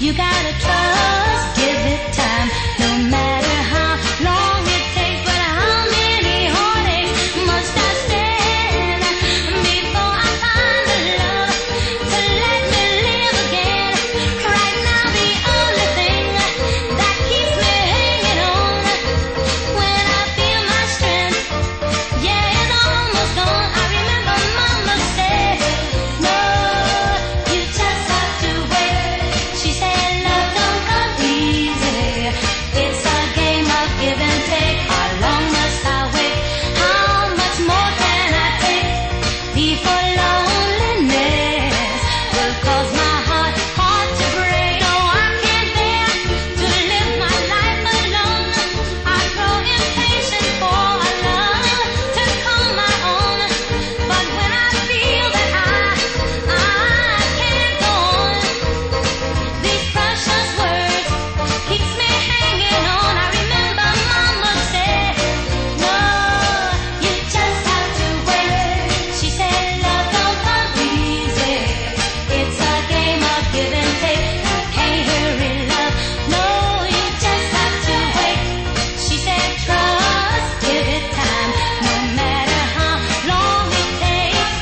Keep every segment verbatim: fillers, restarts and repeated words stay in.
You gotta trust, give it time, no matter how long it takes. But how many heartaches must I stand before I find the love to let me live again? Right now the only thing that keeps me hanging on, when I feel my strength, yeah, it's almost gone. I remember Mama said, no, you just have to wait. She said, love don't come easy. It's a game of give and take. How long must I wait? How much more can I take before loneliness will cause my heart, heart to break? No, I can't bear to live my life alone. I grow impatient for a love to call my own. But when I feel that I, I can't go on, these precious words keeps me hanging on. I remember Mama said, no, you just have to wait. She said, love don't come easy. It's a game of give and take. You can't hurry love. No, you just have to wait. She said, trust, give it time, no matter how long it takes.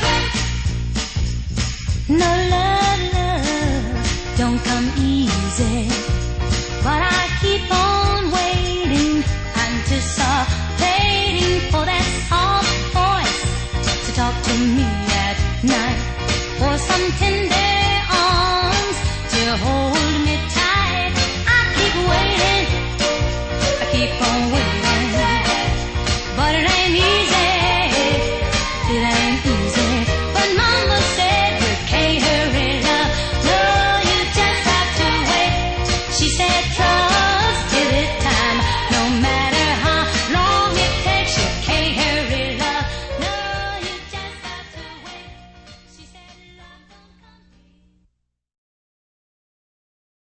No, love, love don't come easy. But I keep on waiting, anticipating for that soft voice to talk to me at night, for some tender arms to hold me tight. I keep waiting, I keep on waiting.